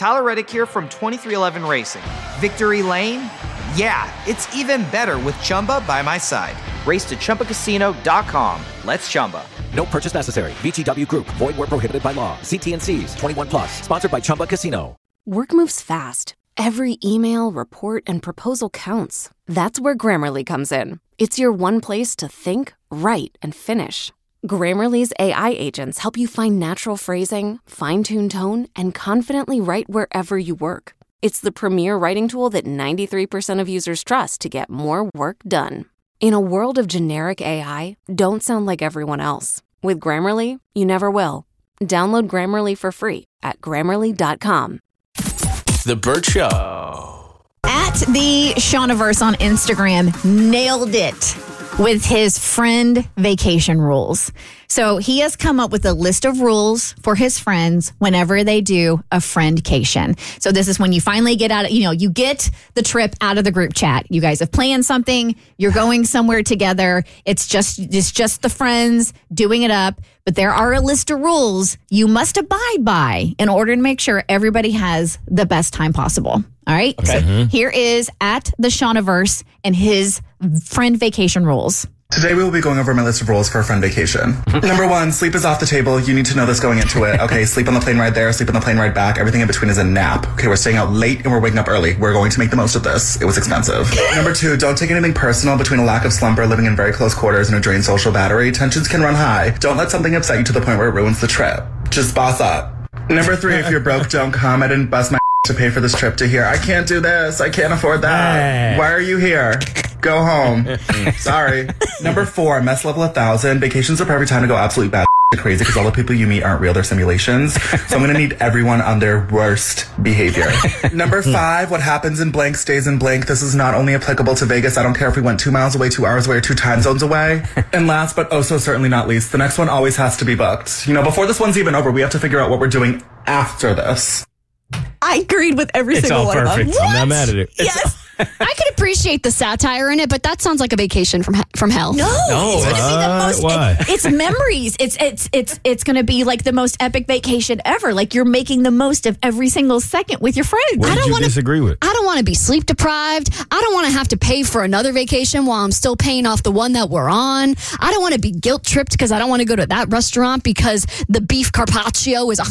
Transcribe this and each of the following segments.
Tyler Reddick here from 2311 Racing. Victory Lane? Yeah, it's even better with Chumba by my side. Race to ChumbaCasino.com. Let's Chumba. No purchase necessary. VGW Group. Void where prohibited by law. See T&Cs. 21 plus. Sponsored by Chumba Casino. Work moves fast. Every email, report, and proposal counts. That's where Grammarly comes in. It's your one place to think, write, and finish. Grammarly's AI agents help you find natural phrasing, fine-tune tone, and confidently write wherever you work. It's the premier writing tool that 93% of users trust to get more work done. In a world of generic AI, don't sound like everyone else. With Grammarly, you never will. Download Grammarly for free at Grammarly.com. The Burt Show. At the Shaunaverse on Instagram, nailed it with his friend vacation rules. So he has come up with a list of rules for his friends whenever they do a friendcation. So this is when you finally get out of, you get the trip out of the group chat. You guys have planned something. You're going somewhere together. It's just the friends doing it up. But there are a list of rules you must abide by in order to make sure everybody has the best time possible. All right. Okay. So here is at the Shaunaverse and his friend vacation rules. Today we will be going over my list of rules for a friend vacation. Number 1, sleep is off the table. You need to know this going into it. Okay, sleep on the plane ride there, sleep on the plane ride back. Everything in between is a nap. Okay, we're staying out late and we're waking up early. We're going to make the most of this. It was expensive. Number 2, don't take anything personal between a lack of slumber, living in very close quarters, and a drained social battery. Tensions can run high. Don't let something upset you to the point where it ruins the trip. Just boss up. Number 3, if you're broke, don't come. I didn't bust my to pay for this trip to here. I can't do this. I can't afford that. Why are you here? Go home. Sorry. Number 4, mess level 1,000. Vacations are perfect time to go absolutely bad crazy because all the people you meet aren't real, they're simulations. So I'm going to need everyone on their worst behavior. Number 5, what happens in blank stays in blank. This is not only applicable to Vegas. I don't care if we went 2 miles away, 2 hours away, or 2 time zones away. And last but oh so certainly not least, the next one always has to be booked. Before this one's even over, we have to figure out what we're doing after this. I agreed with every single one of them. It's all perfect. I'm not mad at it. Yes. I could appreciate the satire in it, but that sounds like a vacation from hell. No, it's going to be the most. Why? It's memories. It's going to be like the most epic vacation ever. Like you're making the most of every single second with your friends. What did you disagree with? I don't want to be sleep deprived. I don't want to have to pay for another vacation while I'm still paying off the one that we're on. I don't want to be guilt tripped because I don't want to go to that restaurant because the beef carpaccio is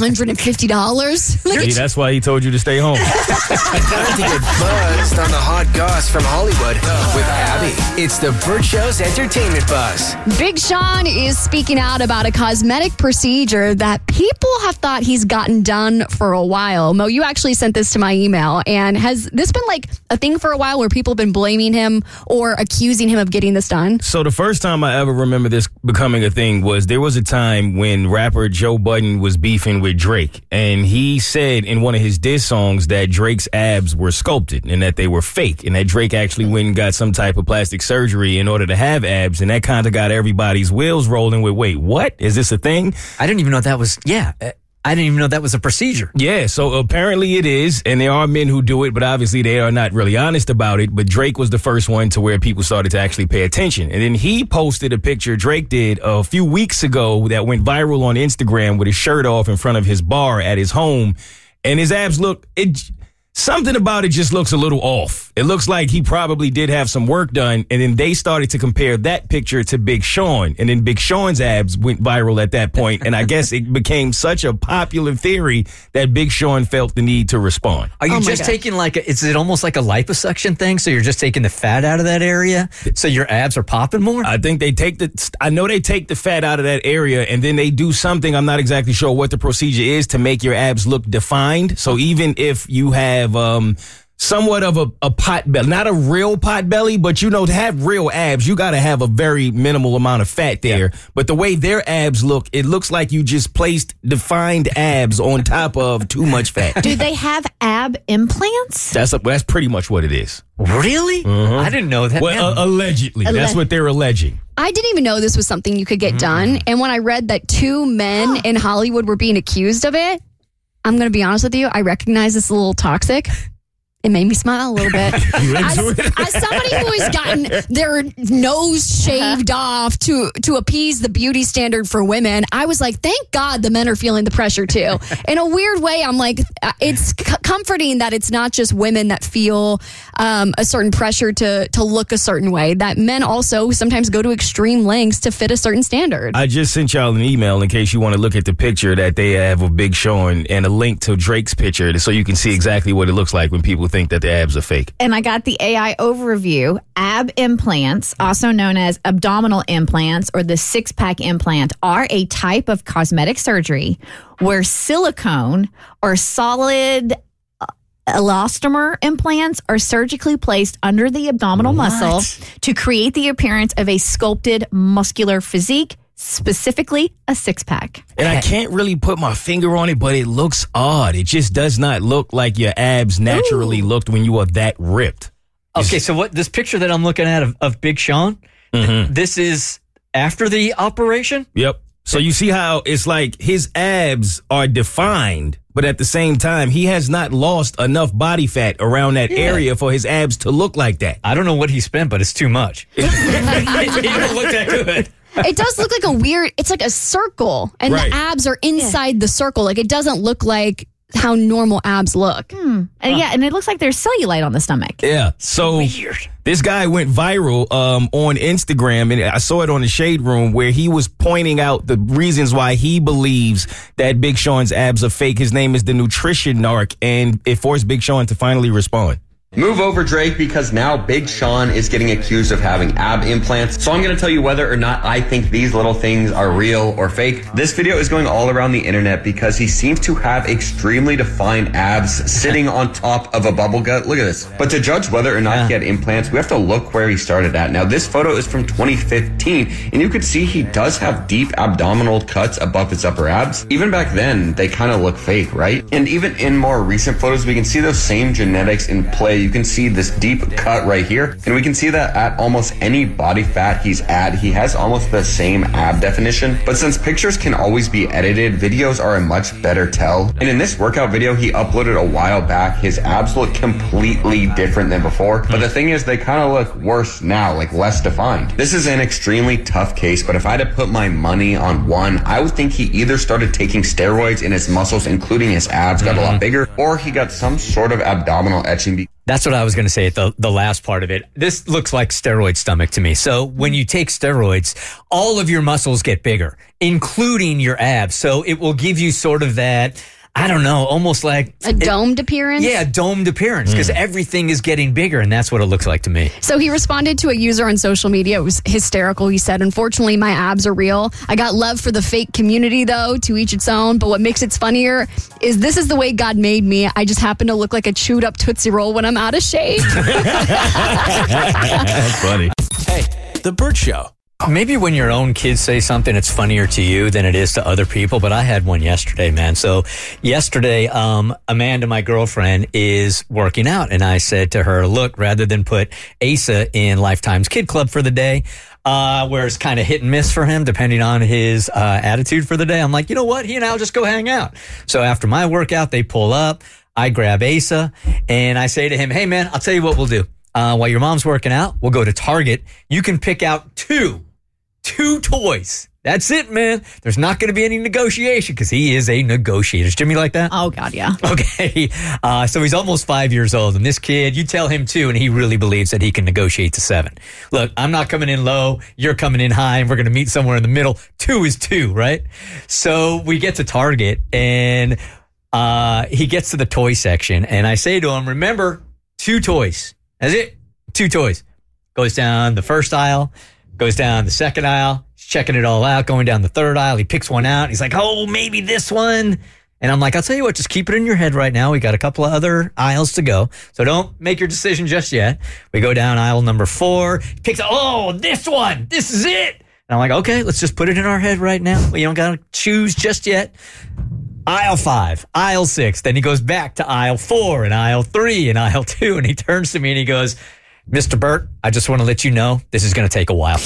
$150. See, that's why he told you to stay home. Time to get buzzed on the hot goss from Hollywood with Abby. It's the Burt Show's Entertainment Buzz. Big Sean is speaking out about a cosmetic procedure that people have thought he's gotten done for a while. Mo, you actually sent this to my email. And has this been like a thing for a while where people have been blaming him or accusing him of getting this done? So the first time I ever remember this becoming a thing was there was a time when rapper Joe Budden was beefing with Drake. And he said in one of his diss songs that Drake's abs were sculpted and that they were fake. And that Drake actually went and got some type of plastic surgery in order to have abs. And that kind of got everybody's wheels rolling with, wait, what? Is this a thing? I didn't even know that was, I didn't even know that was a procedure. Yeah, so apparently it is, and there are men who do it, but obviously they are not really honest about it. But Drake was the first one to where people started to actually pay attention. And then he posted a picture Drake did a few weeks ago that went viral on Instagram with his shirt off in front of his bar at his home. And his abs something about it just looks a little off. It looks like he probably did have some work done, and then they started to compare that picture to Big Sean, and then Big Sean's abs went viral at that point, and I guess it became such a popular theory that Big Sean felt the need to respond. Are you just taking is it almost like a liposuction thing? So you're just taking the fat out of that area so your abs are popping more? I think they take the fat out of that area, and then they do something, I'm not exactly sure what the procedure is, to make your abs look defined. So even if you have somewhat of a pot belly, not a real pot belly, but to have real abs, you got to have a very minimal amount of fat there. Yeah. But the way their abs look, it looks like you just placed defined abs on top of too much fat. Do they have ab implants? That's pretty much what it is. Really? Uh-huh. I didn't know that. Well, allegedly. That's what they're alleging. I didn't even know this was something you could get done. And when I read that 2 men in Hollywood were being accused of it, I'm going to be honest with you, I recognize this a little toxic. It made me smile a little bit. As somebody who has gotten their nose shaved off to appease the beauty standard for women, I was like, thank God the men are feeling the pressure too. In a weird way, I'm like, it's comforting that it's not just women that feel a certain pressure to look a certain way, that men also sometimes go to extreme lengths to fit a certain standard. I just sent y'all an email in case you want to look at the picture that they have of Big Sean and a link to Drake's picture so you can see exactly what it looks like when people think that the abs are fake. And I got the AI overview. Ab implants, also known as abdominal implants or the six-pack implant, are a type of cosmetic surgery where silicone or solid elastomer implants are surgically placed under the abdominal muscle to create the appearance of a sculpted muscular physique, specifically a six-pack. And I can't really put my finger on it, but it looks odd. It just does not look like your abs naturally looked when you are that ripped. Okay, so what this picture that I'm looking at of Big Sean, this is after the operation? Yep. So you see how it's like his abs are defined, but at the same time, he has not lost enough body fat around that area for his abs to look like that. I don't know what he spent, but it's too much. It don't look that good. It does look like a weird, it's like a circle, and the abs are inside the circle. Like, it doesn't look like how normal abs look. And it looks like there's cellulite on the stomach. Yeah, so weird. This guy went viral on Instagram, and I saw it on the Shade Room, where he was pointing out the reasons why he believes that Big Sean's abs are fake. His name is the Nutrition Narc, and it forced Big Sean to finally respond. Move over, Drake, because now Big Sean is getting accused of having ab implants. So I'm going to tell you whether or not I think these little things are real or fake. This video is going all around the internet because he seems to have extremely defined abs sitting on top of a bubble gut. Look at this. But to judge whether or not he had implants, we have to look where he started at. Now, this photo is from 2015, and you could see he does have deep abdominal cuts above his upper abs. Even back then, they kind of look fake, right? And even in more recent photos, we can see those same genetics in play. You can see this deep cut right here, and we can see that at almost any body fat he's at, he has almost the same ab definition. But since pictures can always be edited, videos are a much better tell. And in this workout video he uploaded a while back, his abs look completely different than before. But the thing is, they kind of look worse now, like less defined. This is an extremely tough case, but if I had to put my money on one, I would think he either started taking steroids and his muscles, including his abs, got a lot bigger, or he got some sort of abdominal etching. That's what I was going to say at the last part of it. This looks like steroid stomach to me. So when you take steroids, all of your muscles get bigger, including your abs. So it will give you sort of that, I don't know, almost like a domed appearance? Yeah, domed appearance, because everything is getting bigger, and that's what it looks like to me. So he responded to a user on social media. It was hysterical. He said, unfortunately, my abs are real. I got love for the fake community, though, to each its own. But what makes it funnier is this is the way God made me. I just happen to look like a chewed up Tootsie Roll when I'm out of shape. That's funny. Hey, The Bert Show. Maybe when your own kids say something, it's funnier to you than it is to other people. But I had one yesterday, man. So yesterday, Amanda, my girlfriend, is working out. And I said to her, look, rather than put Asa in Lifetime's Kid Club for the day, where it's kind of hit and miss for him, depending on his attitude for the day, I'm like, you know what? He and I will just go hang out. So after my workout, they pull up. I grab Asa and I say to him, hey, man, I'll tell you what we'll do. While your mom's working out, we'll go to Target. You can pick out two toys. That's it, man. There's not going to be any negotiation because he is a negotiator. Is Jimmy like that? Oh, God, yeah. Okay. So he's almost 5 years old. And this kid, you tell him 2, and he really believes that he can negotiate to 7. Look, I'm not coming in low. You're coming in high, and we're going to meet somewhere in the middle. 2 is 2, right? So we get to Target, and he gets to the toy section. And I say to him, remember, 2 toys. That's it. 2 toys. Goes down the first aisle. Goes down the second aisle. He's checking it all out. Going down the third aisle. He picks one out. He's like, oh, maybe this one. And I'm like, I'll tell you what, just keep it in your head right now. We got a couple of other aisles to go. So don't make your decision just yet. We go down aisle number 4. He picks out, oh, this one. This is it. And I'm like, okay, let's just put it in our head right now. We don't got to choose just yet. Aisle 5, aisle 6. Then he goes back to aisle 4 and aisle 3 and aisle 2. And he turns to me and he goes, Mr. Burt, I just want to let you know this is going to take a while.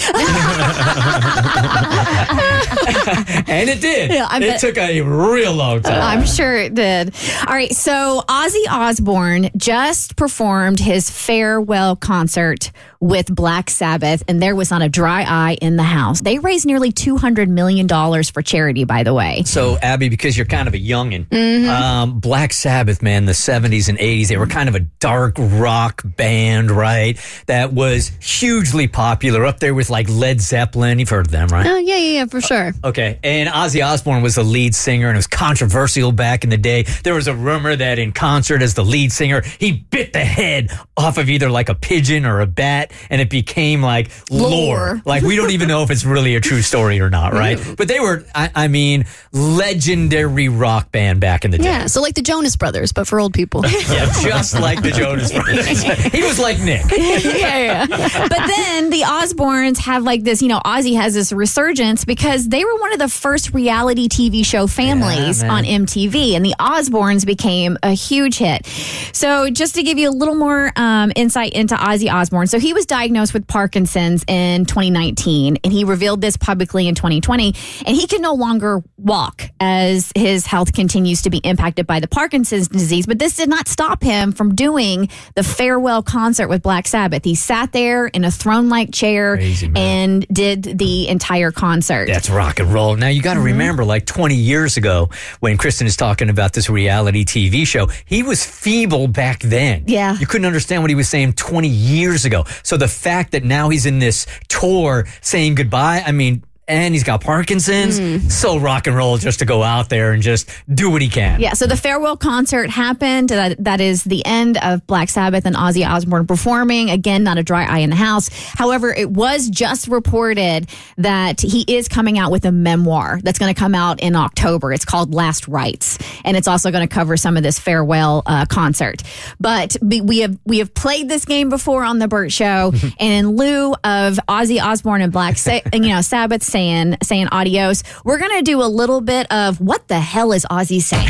And it did. Yeah, it took a real long time. I'm sure it did. All right, so Ozzy Osbourne just performed his farewell concert with Black Sabbath, and there was not a dry eye in the house. They raised nearly $200 million for charity, by the way. So, Abby, because you're kind of a youngin', Black Sabbath, man, the 70s and 80s, they were kind of a dark rock band, right? That was hugely popular, up there with like Led Zeppelin. You've heard of them, right? Oh, yeah, for sure. Okay, and Ozzy Osbourne was the lead singer, and it was controversial back in the day. There was a rumor that in concert as the lead singer, he bit the head off of either like a pigeon or a bat, and it became like lore. Like, we don't even know if it's really a true story or not, right? But they were, I mean, legendary rock band back in the day. Yeah, so like the Jonas Brothers, but for old people. Yeah, just like the Jonas Brothers. He was like Nick. Yeah. But then the Osbournes have like this, Ozzy has this resurgence because they were one of the first reality TV show families on MTV, and the Osbournes became a huge hit. So just to give you a little more insight into Ozzy Osbourne, so he was diagnosed with Parkinson's in 2019, and he revealed this publicly in 2020, and he can no longer walk as his health continues to be impacted by the Parkinson's disease. But this did not stop him from doing the farewell concert with Black Sabbath. He sat there in a throne-like chair and did the entire concert. That's rock and roll. Now, you got to remember, like 20 years ago, when Kristen is talking about this reality TV show, he was feeble back then. Yeah. You couldn't understand what he was saying 20 years ago. So the fact that now he's in this tour saying goodbye, I mean, and he's got Parkinson's. So rock and roll just to go out there and just do what he can. Yeah, so the farewell concert happened. That is the end of Black Sabbath and Ozzy Osbourne performing. Again, not a dry eye in the house. However, it was just reported that he is coming out with a memoir that's going to come out in October. It's called Last Rites, and it's also going to cover some of this farewell concert. But we have played this game before on the Burt Show, and in lieu of Ozzy Osbourne and Black Sabbath saying adios, we're going to do a little bit of what the hell is Ozzy saying?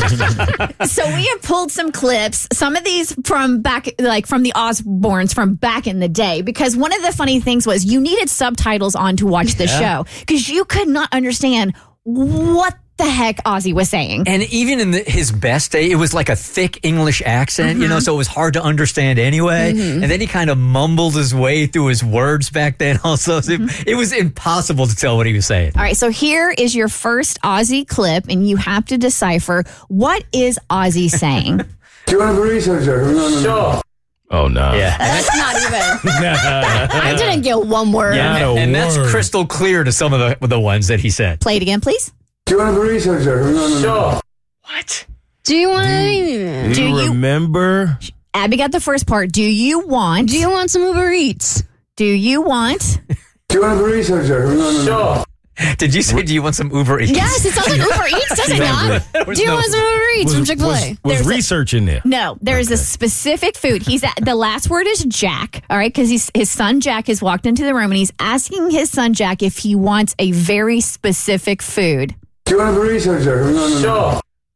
So we have pulled some clips, some of these from back, like from the Osbournes from back in the day, because one of the funny things was you needed subtitles on to watch the show because you could not understand what the heck Ozzy was saying. And even in his best day, it was like a thick English accent, so it was hard to understand anyway. And then he kind of mumbled his way through his words back then also. So it was impossible to tell what he was saying. All right, so here is your first Ozzy clip, and you have to decipher what is Ozzy saying. Do you want to research it? Sure. Oh, no. Yeah. That's not even. I didn't get one word. Yeah, and that's crystal clear to some of the ones that he said. Play it again, please. Do you want to research it? Sure. What? Do you want Do you remember? Abby got the first part. Do you want some Uber Eats? Do you want? Do you want to research it? Sure. Did you say, do you want some Uber Eats? Yes, it sounds like Uber Eats, does it not? Do you want some Uber Eats from Chick-fil-A? Was research in there? No, there's a specific food. The last word is Jack, all right, because his son Jack has walked into the room and he's asking his son Jack if he wants a very specific food. Do you want to research it? Sure.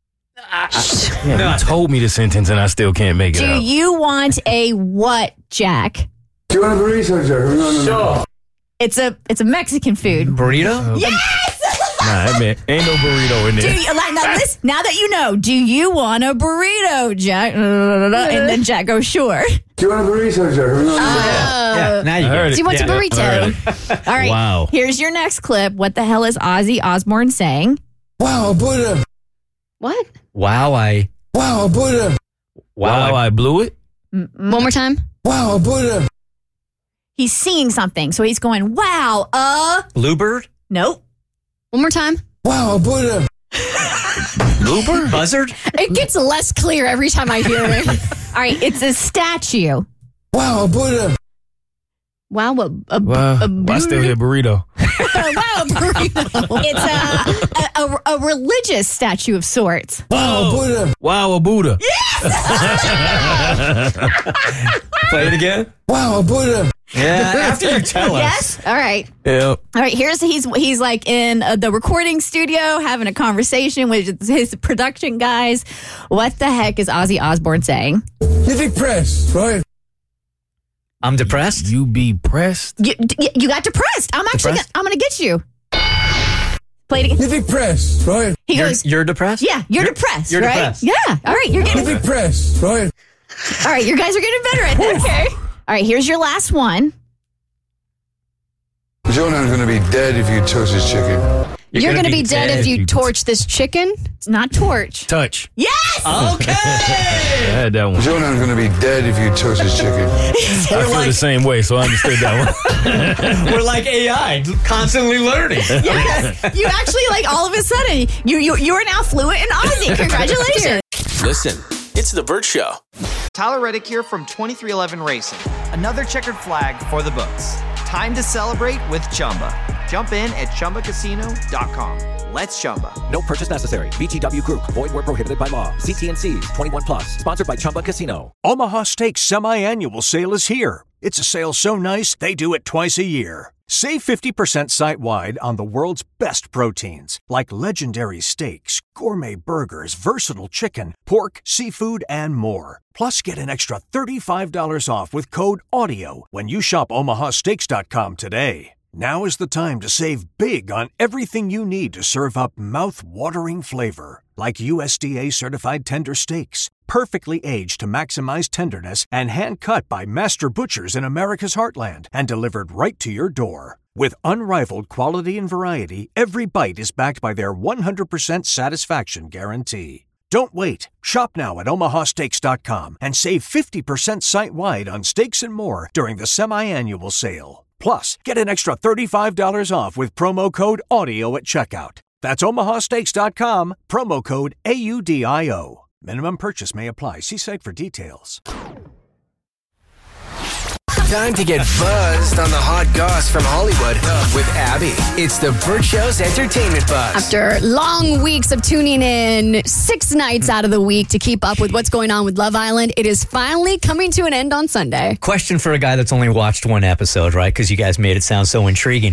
You told me the sentence and I still can't make it out. Do you want a what, Jack? Do you want to research it? Sure. It's a Mexican food. Burrito? Yes! Nah, man, ain't no burrito in there. Now that you know, do you want a burrito, Jack? And then Jack goes, sure. Do you want to research it? Yeah, now you heard it. Do you want some burrito? All right. Wow. Here's your next clip. What the hell is Ozzy Osbourne saying? Wow, Buddha. What? Wow, I blew it. One more time. Wow, Buddha. He's seeing something, so he's going, wow, Bluebird? Nope. One more time. Wow, Buddha. Bluebird? Buzzard? It gets less clear every time I hear it. All right, it's a statue. Wow, Buddha. Wow, I still hear burrito. wow, burrito. It's a religious statue of sorts. Wow, Buddha. Wow, a Buddha. Play it again. Wow, Buddha. Yeah, after you tell us. Yes? All right. Yeah. All right, he's like in the recording studio having a conversation with his production guys. What the heck is Ozzy Osbourne saying? You're depressed, right? I'm depressed? You be pressed? You got depressed. I'm going to get you. Play it again. You're depressed, right? He goes, You're depressed? yeah, you're depressed, you're right? depressed. Yeah. All right, you're getting You're depressed, right? All right, you guys are getting better at this. Okay. All right, here's your last one. Jonah's gonna be dead if you touch this chicken. You're going to be dead if you torch this chicken. It's not torch. Touch. Yes! Okay. I had that one. Jonah's gonna be dead if you touch this chicken. I feel the same way, so I understood that one. We're like AI, constantly learning. Yes! You actually, like, all of a sudden, you are now fluent in Aussie. Congratulations. Listen, it's The Burt Show. Tyler Reddick here from 2311 Racing. Another checkered flag for the books. Time to celebrate with Chumba. Jump in at ChumbaCasino.com. Let's Chumba. No purchase necessary. VGW Group. Void where prohibited by law. See T&Cs. 21 plus. Sponsored by Chumba Casino. Omaha Steaks Semi-Annual Sale is here. It's a sale so nice, they do it twice a year. Save 50% site-wide on the world's best proteins, like legendary steaks, gourmet burgers, versatile chicken, pork, seafood, and more. Plus, get an extra $35 off with code AUDIO when you shop omahasteaks.com today. Now is the time to save big on everything you need to serve up mouth-watering flavor, like USDA-certified tender steaks, perfectly aged to maximize tenderness and hand-cut by master butchers in America's heartland and delivered right to your door. With unrivaled quality and variety, every bite is backed by their 100% satisfaction guarantee. Don't wait. Shop now at omahasteaks.com and save 50% site-wide on steaks and more during the semi-annual sale. Plus, get an extra $35 off with promo code AUDIO at checkout. That's omahasteaks.com, promo code AUDIO. Minimum purchase may apply. See site for details. Time to get buzzed on the hot goss from Hollywood with Abby. It's the Burt Show's Entertainment Buzz. After long weeks of tuning in 6 nights out of the week to keep up with what's going on with Love Island, it is finally coming to an end on Sunday. Question for a guy that's only watched one episode, right? Because you guys made it sound so intriguing.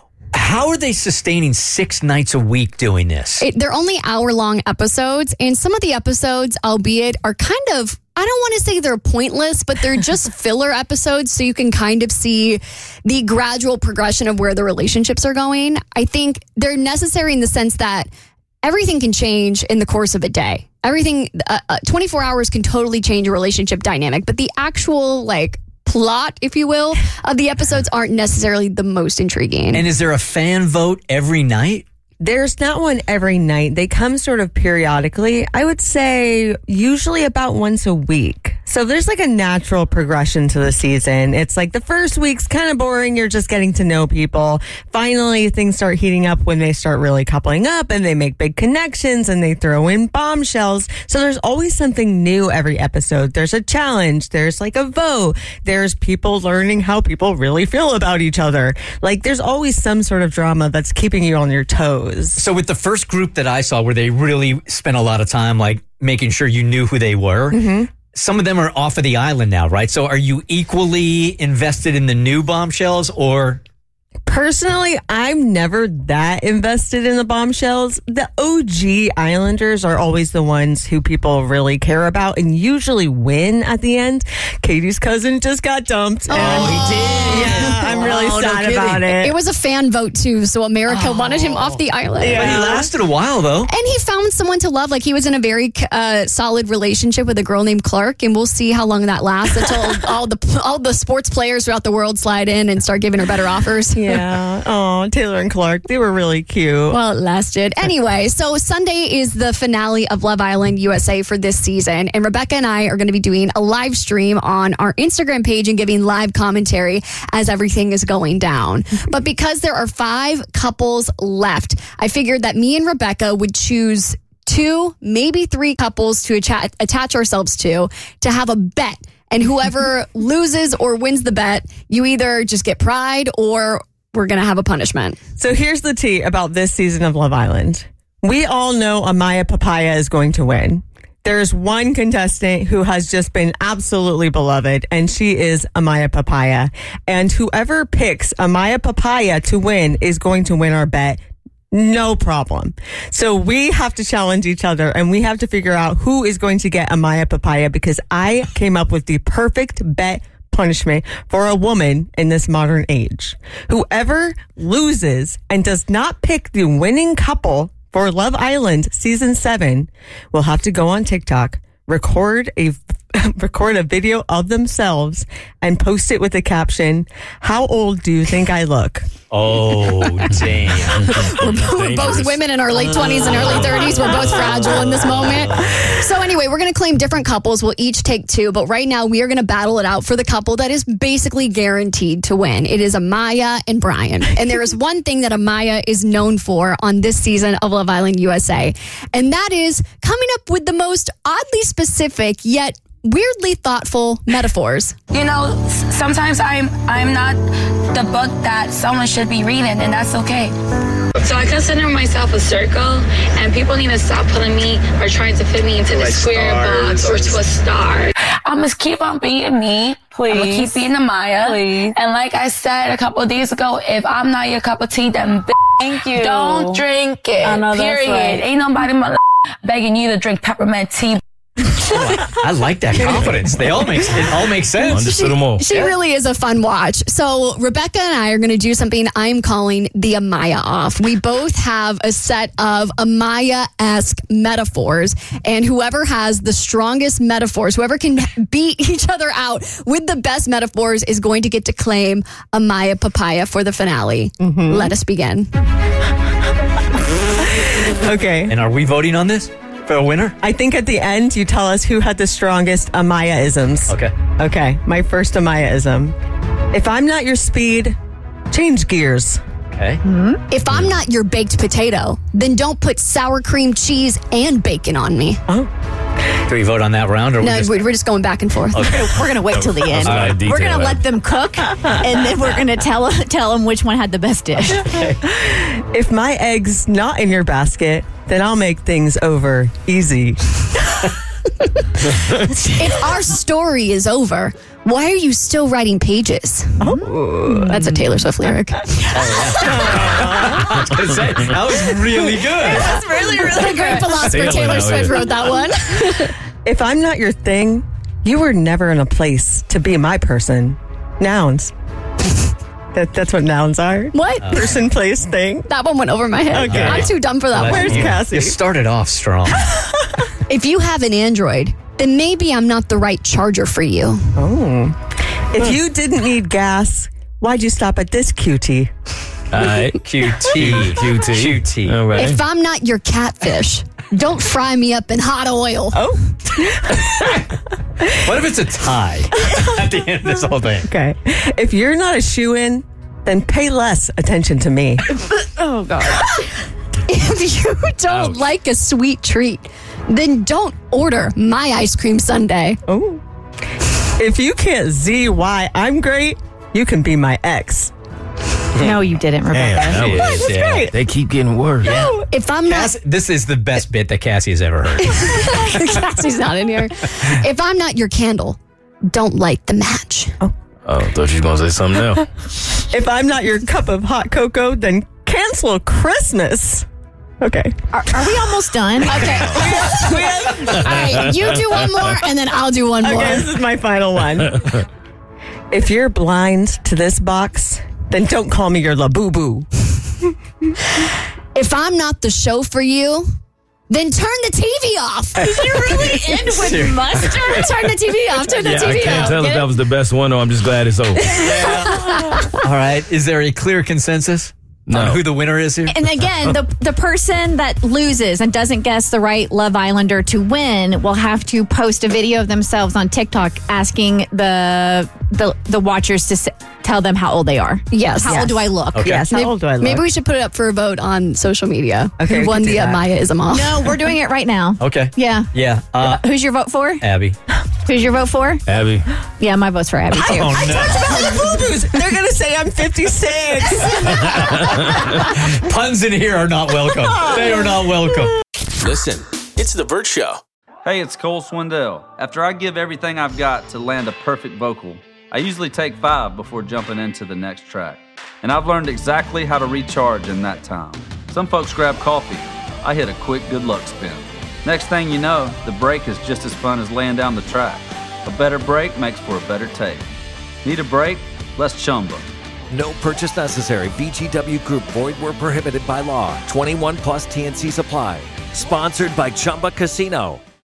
How are they sustaining 6 nights a week doing this? They're only hour-long episodes, and some of the episodes, albeit, are kind of, I don't want to say they're pointless, but they're just filler episodes, so you can kind of see the gradual progression of where the relationships are going. I think they're necessary in the sense that everything can change in the course of a day. Everything, 24 hours can totally change a relationship dynamic, but the actual, plot, if you will, of the episodes aren't necessarily the most intriguing. And is there a fan vote every night? There's not one every night. They come sort of periodically. I would say usually about once a week. So there's a natural progression to the season. It's the first week's kind of boring. You're just getting to know people. Finally, things start heating up when they start really coupling up and they make big connections and they throw in bombshells. So there's always something new every episode. There's a challenge. There's a vote. There's people learning how people really feel about each other. There's always some sort of drama that's keeping you on your toes. So with the first group that I saw where they really spent a lot of time making sure you knew who they were, some of them are off of the island now, right? So are you equally invested in the new bombshells or... Personally, I'm never that invested in the bombshells. The OG Islanders are always the ones who people really care about and usually win at the end. Katie's cousin just got dumped. Oh, he did? Yeah, I'm really sad about it. It was a fan vote, too, so America wanted him off the island. Yeah. But he lasted a while, though. And he found someone to love. He was in a very solid relationship with a girl named Clark, and we'll see how long that lasts until all the sports players throughout the world slide in and start giving her better offers. Yeah. Oh, Taylor and Clark. They were really cute. Well, it lasted. Anyway, so Sunday is the finale of Love Island USA for this season. And Rebecca and I are going to be doing a live stream on our Instagram page and giving live commentary as everything is going down. But because there are 5 couples left, I figured that me and Rebecca would choose 2, maybe 3 couples to attach ourselves to have a bet. And whoever loses or wins the bet, you either just get pride or we're going to have a punishment. So here's the tea about this season of Love Island. We all know Amaya Papaya is going to win. There's one contestant who has just been absolutely beloved, and she is Amaya Papaya. And whoever picks Amaya Papaya to win is going to win our bet. No problem. So we have to challenge each other and we have to figure out who is going to get Amaya Papaya because I came up with the perfect bet punishment for a woman in this modern age. Whoever loses and does not pick the winning couple for Love Island Season 7 will have to go on TikTok, record a video of themselves, and post it with the caption, "How old do you think I look?" Oh, damn. We're both women in our late 20s and early 30s. We're both fragile in this moment. So anyway, we're going to claim different couples. We'll each take 2. But right now, we are going to battle it out for the couple that is basically guaranteed to win. It is Amaya and Brian. And there is one thing that Amaya is known for on this season of Love Island USA. And that is coming up with the most oddly specific yet weirdly thoughtful metaphors. You know, sometimes I'm not the book that someone should be reading, and that's okay. So I consider myself a circle, and people need to stop putting me or trying to fit me into the square box or to a star. I must keep on being me. Please. I'm gonna keep being Amaya. Please. And like I said a couple of days ago, if I'm not your cup of tea, then thank you. Don't drink it. I know, period. Right. Ain't nobody begging you to drink peppermint tea. I like that confidence. It all makes sense. Understood them all. She really is a fun watch. So Rebecca and I are going to do something I'm calling the Amaya off. We both have a set of Amaya-esque metaphors, and whoever has the strongest metaphors, whoever can beat each other out with the best metaphors, is going to get to claim Amaya Papaya for the finale. Mm-hmm. Let us begin. Okay. And are we voting on this for a winner? I think at the end, you tell us who had the strongest Amaya-isms. Okay. My first Amaya-ism. If I'm not your speed, change gears. Okay. Mm-hmm. If I'm not your baked potato, then don't put sour cream, cheese, and bacon on me. Oh. Do we vote on that round? Or no, we're just going back and forth. Okay. We're going to wait till the end. We're going to let them cook, and then we're going to tell them which one had the best dish. Okay. If my egg's not in your basket, then I'll make things over easy. If our story is over, why are you still writing pages? Oh. That's a Taylor Swift lyric. I was going to say, that was really good. That's really a great philosopher. Taylor Swift wrote that one. If I'm not your thing, you were never in a place to be my person. Nouns. That's what nouns are. What? Person, place, thing. That one went over my head. Okay. I'm too dumb for that one. Where's Cassie? You started off strong. If you have an Android, then maybe I'm not the right charger for you. Oh. If you didn't need gas, why'd you stop at this QT? QT. All right. If I'm not your catfish, don't fry me up in hot oil. Oh. What if it's a tie at the end of this whole thing? Okay. If you're not a shoo-in, then pay less attention to me. Oh, God. If you don't like a sweet treat, then don't order my ice cream sundae. Oh. If you can't see why I'm great, you can be my ex. No, you didn't, Rebecca. Damn, That's great. They keep getting worse. No, if I'm not... This is the best bit that Cassie has ever heard. Cassie's not in here. If I'm not your candle, don't light the match. Oh, I thought you were going to say something else. If I'm not your cup of hot cocoa, then cancel Christmas. Okay. Are we almost done? Okay. All right, you do one more, and then I'll do one more. Okay, this is my final one. If you're blind to this box, then don't call me your la-boo-boo. If I'm not the show for you, then turn the TV off. Did you really end with mustard? Turn the TV off. Turn the TV off. I can't tell if that was the best one or I'm just glad it's over. All right. Is there a clear consensus on who the winner is here? And again, the person that loses and doesn't guess the right Love Islander to win will have to post a video of themselves on TikTok asking the watchers to tell them how old they are. Yes. How old do I look? Okay. Yes, how old do I look? Maybe we should put it up for a vote on social media. Okay, Who won the Amaya-ism off? No, we're doing it right now. Okay. Yeah. Yeah. Who's your vote for? Abby. Who's your vote for? Abby. Yeah, my vote's for Abby, too. I talked about the boo-boos. They're going to say I'm 56. Puns in here are not welcome. They are not welcome. Listen, it's The Burt Show. Hey, it's Cole Swindell. After I give everything I've got to land a perfect vocal, I usually take 5 before jumping into the next track. And I've learned exactly how to recharge in that time. Some folks grab coffee. I hit a quick good luck spin. Next thing you know, the break is just as fun as laying down the track. A better break makes for a better take. Need a break? Let's Chumba. No purchase necessary. VGW Group. Void where prohibited by law. 21 plus TNCs apply. Sponsored by Chumba Casino.